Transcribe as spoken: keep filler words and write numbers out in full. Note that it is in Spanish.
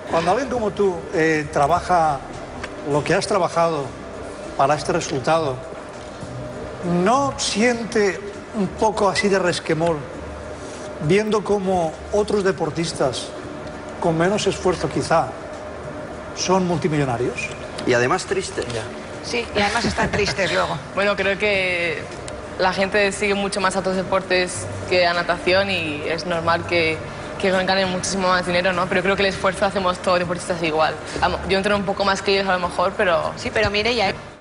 Cuando alguien como tú eh, trabaja lo que has trabajado para este resultado, ¿no siente un poco así de resquemor viendo cómo otros deportistas, con menos esfuerzo quizá, son multimillonarios? Y además triste. Ya. Sí, y además están tristes luego. Bueno, creo que la gente sigue mucho más a otros deportes que a natación y es normal que, que ganen muchísimo más dinero, ¿no? Pero creo que el esfuerzo hacemos todos deportistas igual. Yo entreno un poco más que ellos a lo mejor, pero... Sí, pero mire, ya...